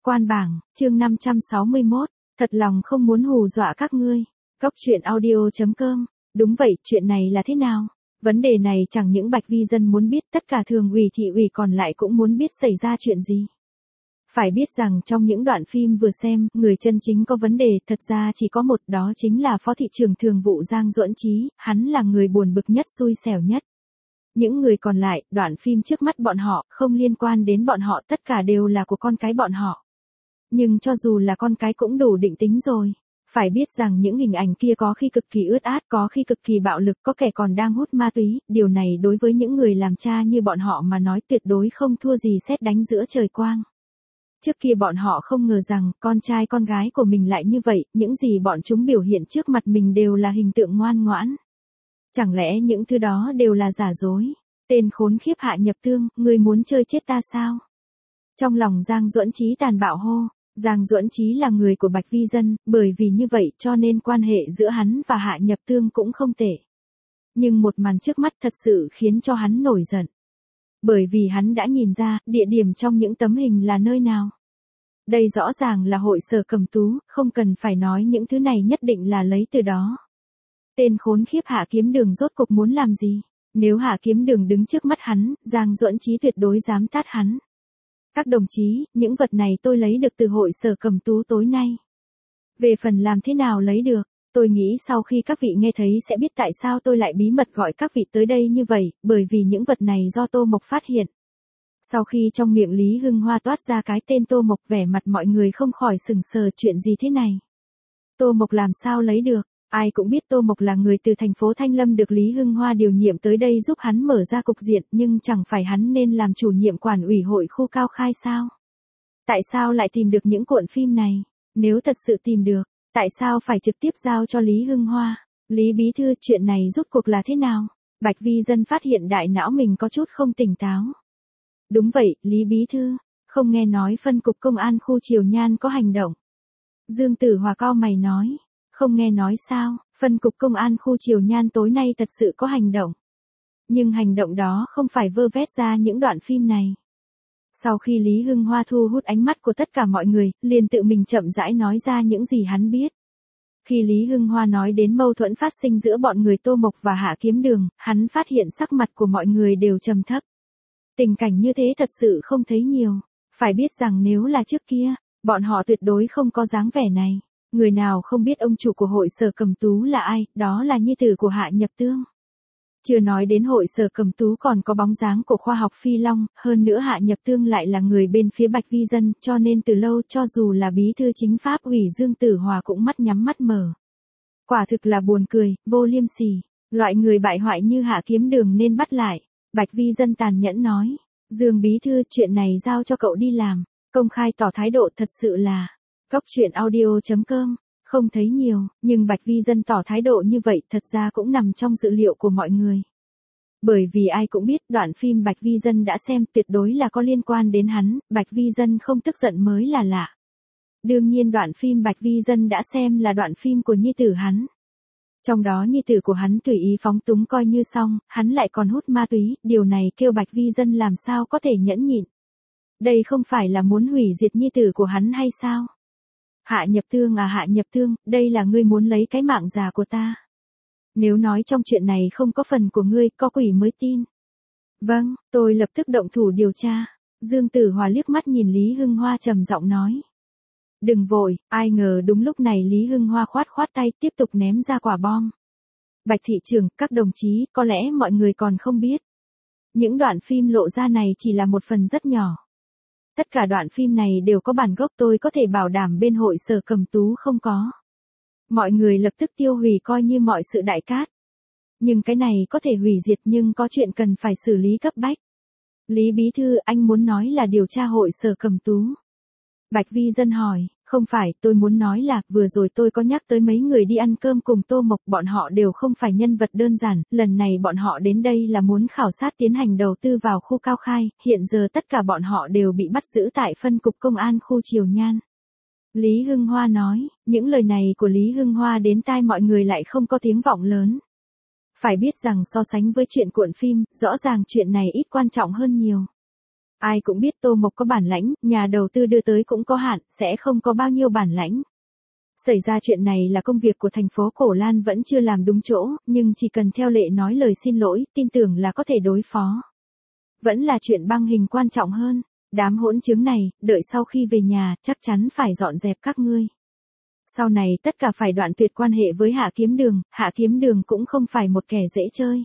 Quan bảng, chương 561, thật lòng không muốn hù dọa các ngươi. Cóc truyện audio.com. Đúng vậy, chuyện này là thế nào? Vấn đề này chẳng những Bạch Vi Dân muốn biết, tất cả thường ủy thị ủy còn lại cũng muốn biết xảy ra chuyện gì. Phải biết rằng trong những đoạn phim vừa xem, người chân chính có vấn đề thật ra chỉ có một, đó chính là Phó thị trưởng thường vụ Giang Duẫn Chí, hắn là người buồn bực nhất, xui xẻo nhất. Những người còn lại, đoạn phim trước mắt bọn họ, không liên quan đến bọn họ, tất cả đều là của con cái bọn họ. Nhưng cho dù là con cái cũng đủ định tính rồi. Phải biết rằng những hình ảnh kia có khi cực kỳ ướt át, có khi cực kỳ bạo lực, có kẻ còn đang hút ma túy, điều này đối với những người làm cha như bọn họ mà nói tuyệt đối không thua gì sét đánh giữa trời quang. Trước kia bọn họ không ngờ rằng, con trai con gái của mình lại như vậy, những gì bọn chúng biểu hiện trước mặt mình đều là hình tượng ngoan ngoãn. Chẳng lẽ những thứ đó đều là giả dối? Tên khốn khiếp Hạ Nhập Tương, ngươi muốn chơi chết ta sao? Trong lòng Giang Duẫn Chí tàn bạo hô. Giang Duẫn Chí là người của Bạch Vi Dân, bởi vì như vậy cho nên quan hệ giữa hắn và Hạ Nhập Tương cũng không tệ. Nhưng một màn trước mắt thật sự khiến cho hắn nổi giận. Bởi vì hắn đã nhìn ra, địa điểm trong những tấm hình là nơi nào. Đây rõ ràng là hội Sở Cẩm Tú, không cần phải nói những thứ này nhất định là lấy từ đó. Tên khốn khiếp Hạ Kiếm Đường rốt cục muốn làm gì? Nếu Hạ Kiếm Đường đứng trước mắt hắn, Giang Duẫn Chí tuyệt đối dám tát hắn. Các đồng chí, những vật này tôi lấy được từ hội Sở Cẩm Tú tối nay. Về phần làm thế nào lấy được, tôi nghĩ sau khi các vị nghe thấy sẽ biết tại sao tôi lại bí mật gọi các vị tới đây như vậy, bởi vì những vật này do Tô Mộc phát hiện. Sau khi trong miệng Lý Hưng Hoa toát ra cái tên Tô Mộc, vẻ mặt mọi người không khỏi sững sờ, chuyện gì thế này? Tô Mộc làm sao lấy được? Ai cũng biết Tô Mộc là người từ thành phố Thanh Lâm được Lý Hưng Hoa điều nhiệm tới đây giúp hắn mở ra cục diện, nhưng chẳng phải hắn nên làm chủ nhiệm quản ủy hội khu Cao Khai sao? Tại sao lại tìm được những cuộn phim này? Nếu thật sự tìm được, tại sao phải trực tiếp giao cho Lý Hưng Hoa? Lý Bí Thư, chuyện này rốt cuộc là thế nào? Bạch Vi Dân phát hiện đại não mình có chút không tỉnh táo. Đúng vậy, Lý Bí Thư, không nghe nói phân cục công an khu Triều Nhan có hành động. Dương Tử Hòa cau mày nói. Không nghe nói sao, phân cục công an khu Triều Nhan tối nay thật sự có hành động. Nhưng hành động đó không phải vơ vét ra những đoạn phim này. Sau khi Lý Hưng Hoa thu hút ánh mắt của tất cả mọi người, liền tự mình chậm rãi nói ra những gì hắn biết. Khi Lý Hưng Hoa nói đến mâu thuẫn phát sinh giữa bọn người Tô Mộc và Hạ Kiếm Đường, hắn phát hiện sắc mặt của mọi người đều trầm thấp. Tình cảnh như thế thật sự không thấy nhiều. Phải biết rằng nếu là trước kia, bọn họ tuyệt đối không có dáng vẻ này. Người nào không biết ông chủ của hội Sở Cẩm Tú là ai, đó là nhi tử của Hạ Nhập Tương. Chưa nói đến hội Sở Cẩm Tú còn có bóng dáng của khoa học Phi Long, hơn nữa Hạ Nhập Tương lại là người bên phía Bạch Vi Dân, cho nên từ lâu cho dù là bí thư chính pháp ủy Dương Tử Hòa cũng mắt nhắm mắt mở. Quả thực là buồn cười, vô liêm sỉ, loại người bại hoại như Hạ Kiếm Đường nên bắt lại. Bạch Vi Dân tàn nhẫn nói, Dương bí thư, chuyện này giao cho cậu đi làm, công khai tỏ thái độ thật sự là. Cóc truyện audio.com, không thấy nhiều, nhưng Bạch Vi Dân tỏ thái độ như vậy thật ra cũng nằm trong dự liệu của mọi người. Bởi vì ai cũng biết đoạn phim Bạch Vi Dân đã xem tuyệt đối là có liên quan đến hắn, Bạch Vi Dân không tức giận mới là lạ. Đương nhiên đoạn phim Bạch Vi Dân đã xem là đoạn phim của nhi tử hắn. Trong đó nhi tử của hắn tùy ý phóng túng coi như xong, hắn lại còn hút ma túy, điều này kêu Bạch Vi Dân làm sao có thể nhẫn nhịn. Đây không phải là muốn hủy diệt nhi tử của hắn hay sao? Hạ Nhập Tương à, Hạ Nhập Tương, đây là ngươi muốn lấy cái mạng già của ta. Nếu nói trong chuyện này không có phần của ngươi, có quỷ mới tin. Vâng, tôi lập tức động thủ điều tra. Dương Tử Hòa liếc mắt nhìn Lý Hưng Hoa trầm giọng nói. Đừng vội, ai ngờ đúng lúc này Lý Hưng Hoa khoát khoát tay tiếp tục ném ra quả bom. Bạch thị trưởng, các đồng chí, có lẽ mọi người còn không biết. Những đoạn phim lộ ra này chỉ là một phần rất nhỏ. Tất cả đoạn phim này đều có bản gốc, tôi có thể bảo đảm bên hội Sở Cẩm Tú không có. Mọi người lập tức tiêu hủy coi như mọi sự đại cát. Nhưng cái này có thể hủy diệt, nhưng có chuyện cần phải xử lý cấp bách. Lý Bí Thư, anh muốn nói là điều tra hội Sở Cẩm Tú. Bạch Vi Dân hỏi, không phải, tôi muốn nói là, vừa rồi tôi có nhắc tới mấy người đi ăn cơm cùng Tô Mộc, bọn họ đều không phải nhân vật đơn giản, lần này bọn họ đến đây là muốn khảo sát tiến hành đầu tư vào khu Cao Khai, hiện giờ tất cả bọn họ đều bị bắt giữ tại phân cục công an khu Triều Nhan. Lý Hưng Hoa nói, những lời này của Lý Hưng Hoa đến tai mọi người lại không có tiếng vọng lớn. Phải biết rằng so sánh với chuyện cuộn phim, rõ ràng chuyện này ít quan trọng hơn nhiều. Ai cũng biết Tô Mộc có bản lãnh, nhà đầu tư đưa tới cũng có hạn, sẽ không có bao nhiêu bản lãnh. Xảy ra chuyện này là công việc của thành phố Cổ Lan vẫn chưa làm đúng chỗ, nhưng chỉ cần theo lệ nói lời xin lỗi, tin tưởng là có thể đối phó. Vẫn là chuyện băng hình quan trọng hơn. Đám hỗn chứng này, đợi sau khi về nhà, chắc chắn phải dọn dẹp các ngươi. Sau này tất cả phải đoạn tuyệt quan hệ với Hạ Kiếm Đường cũng không phải một kẻ dễ chơi.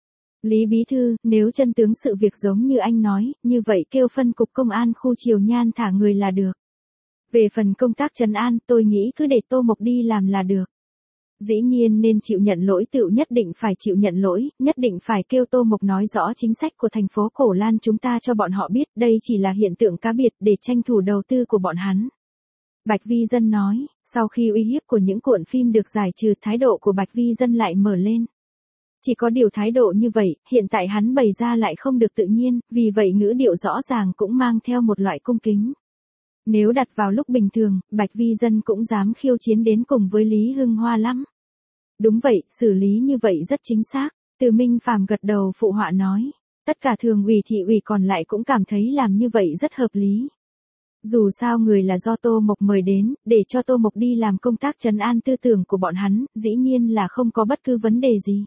Lý Bí Thư, nếu chân tướng sự việc giống như anh nói, như vậy kêu phân cục công an khu Triều Nhan thả người là được. Về phần công tác trấn an, tôi nghĩ cứ để Tô Mộc đi làm là được. Dĩ nhiên nên chịu nhận lỗi, tựu nhất định phải chịu nhận lỗi, nhất định phải kêu Tô Mộc nói rõ chính sách của thành phố Cổ Lan chúng ta cho bọn họ biết, đây chỉ là hiện tượng cá biệt để tranh thủ đầu tư của bọn hắn. Bạch Vi Dân nói, sau khi uy hiếp của những cuộn phim được giải trừ, thái độ của Bạch Vi Dân lại mở lên. Chỉ có điều thái độ như vậy, hiện tại hắn bày ra lại không được tự nhiên, vì vậy ngữ điệu rõ ràng cũng mang theo một loại cung kính. Nếu đặt vào lúc bình thường, Bạch Vi Dân cũng dám khiêu chiến đến cùng với Lý Hưng Hoa lắm. Đúng vậy, xử lý như vậy rất chính xác. Từ Minh Phàm gật đầu phụ họa nói. Tất cả thường ủy thị ủy còn lại cũng cảm thấy làm như vậy rất hợp lý. Dù sao người là do Tô Mộc mời đến, để cho Tô Mộc đi làm công tác trấn an tư tưởng của bọn hắn, dĩ nhiên là không có bất cứ vấn đề gì.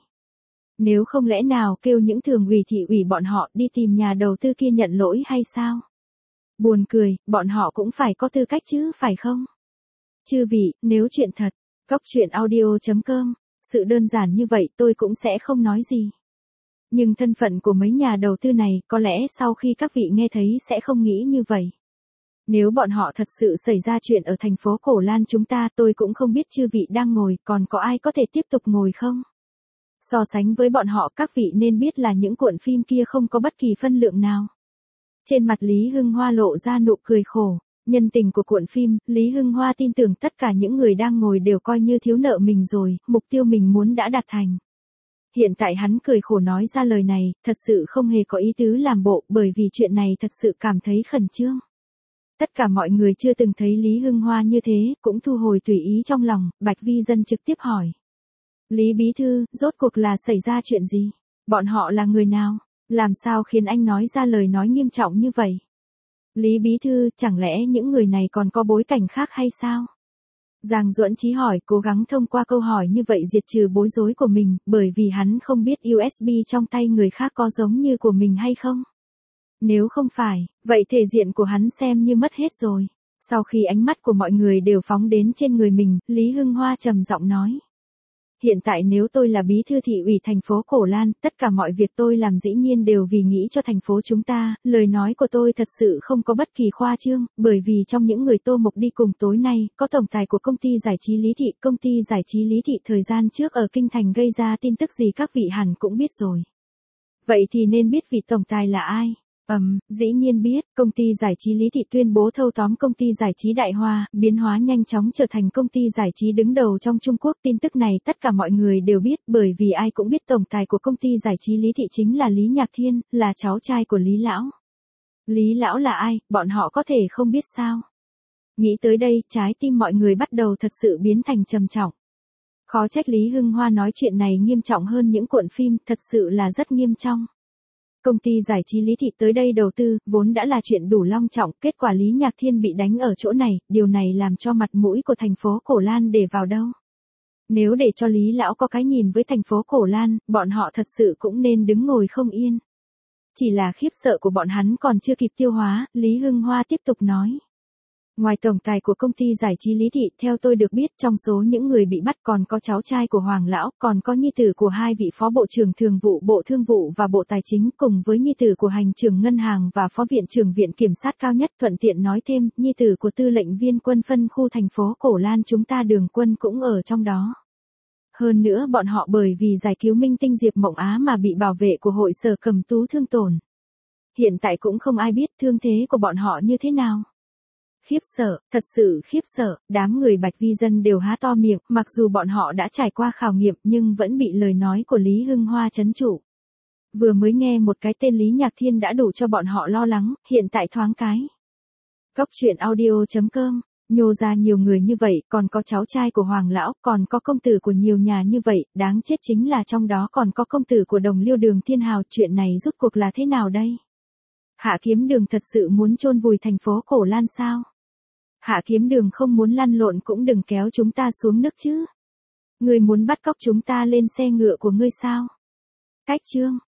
Nếu không lẽ nào kêu những thường ủy thị ủy bọn họ đi tìm nhà đầu tư kia nhận lỗi hay sao? Buồn cười, bọn họ cũng phải có tư cách chứ, phải không? Chư vị, nếu chuyện thật, goctruyện.audio.com, sự đơn giản như vậy tôi cũng sẽ không nói gì. Nhưng thân phận của mấy nhà đầu tư này, có lẽ sau khi các vị nghe thấy sẽ không nghĩ như vậy. Nếu bọn họ thật sự xảy ra chuyện ở thành phố Cổ Lan chúng ta, tôi cũng không biết chư vị đang ngồi, còn có ai có thể tiếp tục ngồi không? So sánh với bọn họ, các vị nên biết là những cuộn phim kia không có bất kỳ phân lượng nào. Trên mặt Lý Hưng Hoa lộ ra nụ cười khổ. Nhân tình của cuộn phim, Lý Hưng Hoa tin tưởng tất cả những người đang ngồi đều coi như thiếu nợ mình rồi, mục tiêu mình muốn đã đạt thành. Hiện tại hắn cười khổ nói ra lời này, thật sự không hề có ý tứ làm bộ, bởi vì chuyện này thật sự cảm thấy khẩn trương. Tất cả mọi người chưa từng thấy Lý Hưng Hoa như thế, cũng thu hồi tùy ý trong lòng, Bạch Vi Dân trực tiếp hỏi. Lý Bí Thư, rốt cuộc là xảy ra chuyện gì? Bọn họ là người nào? Làm sao khiến anh nói ra lời nói nghiêm trọng như vậy? Lý Bí Thư, chẳng lẽ những người này còn có bối cảnh khác hay sao? Giang Duẫn Chí hỏi, cố gắng thông qua câu hỏi như vậy diệt trừ bối rối của mình, bởi vì hắn không biết USB trong tay người khác có giống như của mình hay không. Nếu không phải, vậy thể diện của hắn xem như mất hết rồi. Sau khi ánh mắt của mọi người đều phóng đến trên người mình, Lý Hưng Hoa trầm giọng nói. Hiện tại nếu tôi là bí thư thị ủy thành phố Cổ Lan, tất cả mọi việc tôi làm dĩ nhiên đều vì nghĩ cho thành phố chúng ta, lời nói của tôi thật sự không có bất kỳ khoa trương, bởi vì trong những người Tô Mộc đi cùng tối nay, có tổng tài của công ty giải trí Lý Thị, công ty giải trí Lý Thị thời gian trước ở Kinh Thành gây ra tin tức gì các vị hẳn cũng biết rồi. Vậy thì nên biết vị tổng tài là ai? Dĩ nhiên biết, công ty giải trí Lý Thị tuyên bố thâu tóm công ty giải trí Đại Hoa, biến hóa nhanh chóng trở thành công ty giải trí đứng đầu trong Trung Quốc. Tin tức này tất cả mọi người đều biết, bởi vì ai cũng biết tổng tài của công ty giải trí Lý Thị chính là Lý Nhạc Thiên, là cháu trai của Lý Lão. Lý Lão là ai, bọn họ có thể không biết sao? Nghĩ tới đây, trái tim mọi người bắt đầu thật sự biến thành trầm trọng. Khó trách Lý Hưng Hoa nói chuyện này nghiêm trọng hơn những cuộn phim, thật sự là rất nghiêm trọng. Công ty giải trí Lý Thị tới đây đầu tư, vốn đã là chuyện đủ long trọng, kết quả Lý Nhạc Thiên bị đánh ở chỗ này, điều này làm cho mặt mũi của thành phố Cổ Lan để vào đâu. Nếu để cho Lý Lão có cái nhìn với thành phố Cổ Lan, bọn họ thật sự cũng nên đứng ngồi không yên. Chỉ là khiếp sợ của bọn hắn còn chưa kịp tiêu hóa, Lý Hưng Hoa tiếp tục nói. Ngoài tổng tài của công ty giải trí Lý Thị, theo tôi được biết trong số những người bị bắt còn có cháu trai của Hoàng Lão, còn có nhi tử của hai vị phó bộ trưởng thường vụ Bộ Thương vụ và Bộ Tài chính cùng với nhi tử của hành trưởng ngân hàng và phó viện trưởng viện kiểm sát cao nhất. Thuận tiện nói thêm, nhi tử của tư lệnh viên quân phân khu thành phố Cổ Lan chúng ta Đường Quân cũng ở trong đó. Hơn nữa bọn họ bởi vì giải cứu minh tinh Diệp Mộng Á mà bị bảo vệ của hội Sở Cầm Tú thương tổn. Hiện tại cũng không ai biết thương thế của bọn họ như thế nào. Khiếp sợ, thật sự khiếp sợ, đám người Bạch Vi Dân đều há to miệng, mặc dù bọn họ đã trải qua khảo nghiệm nhưng vẫn bị lời nói của Lý Hưng Hoa trấn trụ. Vừa mới nghe một cái tên Lý Nhạc Thiên đã đủ cho bọn họ lo lắng, hiện tại thoáng cái. Goctruyện.audio.com, nhô ra nhiều người như vậy, còn có cháu trai của Hoàng Lão, còn có công tử của nhiều nhà như vậy, đáng chết chính là trong đó còn có công tử của Đồng Liêu Đường Thiên Hào, chuyện này rút cuộc là thế nào đây? Hạ Kiếm Đường thật sự muốn chôn vùi thành phố Cổ Lan sao? Hạ Kiếm Đường không muốn lăn lộn cũng đừng kéo chúng ta xuống nước chứ. Ngươi muốn bắt cóc chúng ta lên xe ngựa của ngươi sao? Cách chương